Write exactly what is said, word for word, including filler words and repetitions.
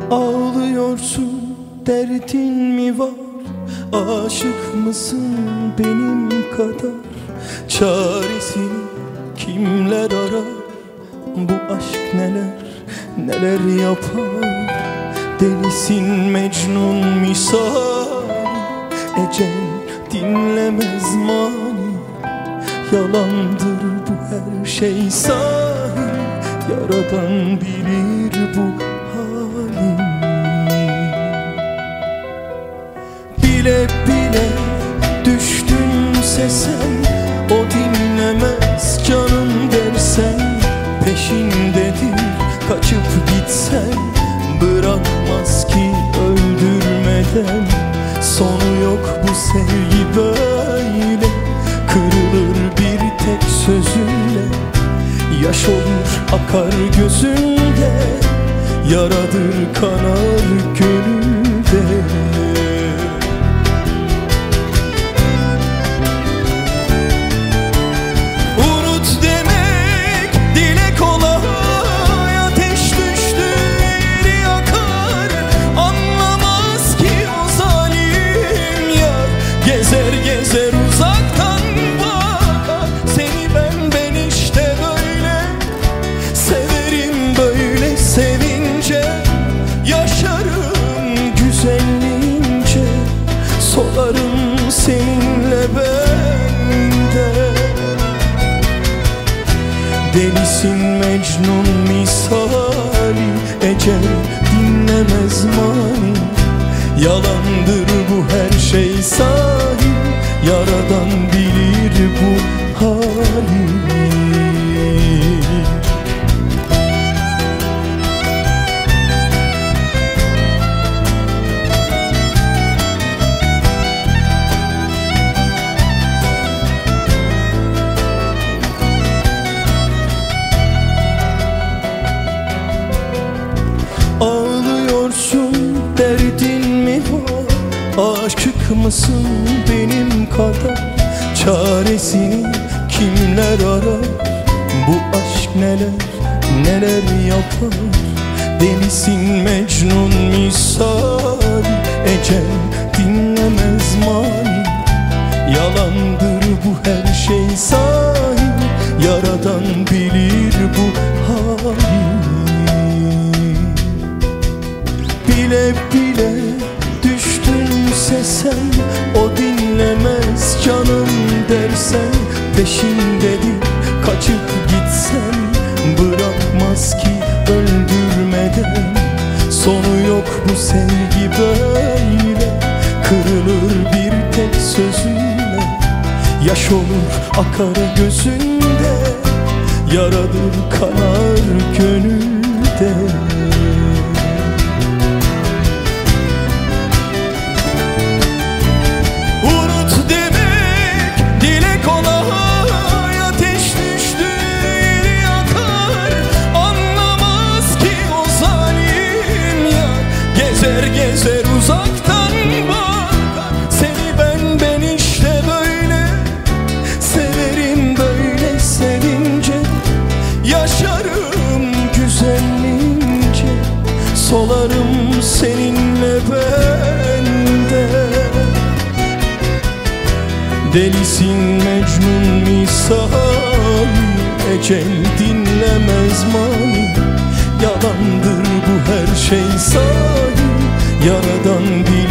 Ağlıyorsun, derdin mi var? Aşık mısın benim kadar? Çaresini kimler arar? Bu aşk neler neler yapar? Delisin Mecnun misali, ecel dinlemez mani. Yalandır bu her şey sahi, Yaradan bilir bu halimi. Bile bile düştünse sen, o dinlemez canım dersen. Peşindedir kaçıp gitsen, bırakmaz ki öldürmeden. Sonu yok bu sevgi böyle, kırılır bir tek sözünle. Yaş olur akar gözünde, yaradır kanar gönülde. Unut demek dile kolay, ateş düştü yeri yakar. Anlamaz ki o zalim yar, gezer gezer uzaktan bakar. Seni ben ben işte böyle severim, böyle sevince yaşarım güzelliğince. Solarım seninle ben de. Delisin Mecnun misali, ecel dinlemez mani. Yalandır bu her şey sahi, Yaradan bilir bu halimi. Ağlıyorsun, derdin mi var? Aşık mısın benim kadar? Çaresini kimler arar? Bu aşk neler neler yapar? Delisin Mecnun misali, ecel dinlemez mani. Yalandır bu her şey sahi, Yaradan bilir bu halimi. Bile bile düştünse sen, o dinlemez canım dersen. Peşindedir kaçıp gitsen, bırakmaz ki öldürmeden. Sonu yok bu sevgi böyle, kırılır bir tek sözünle. Yaş olur akar gözünde, yaradır kanar gönülde. Gezer uzaktan bakar. Seni ben ben işte böyle severim, böyle sevince yaşarım güzelliğince. Solarım seninle ben de. Delisin Mecnun misali, ecel dinlemez mani. Yalandır bu her şey sahi, Yaradan bir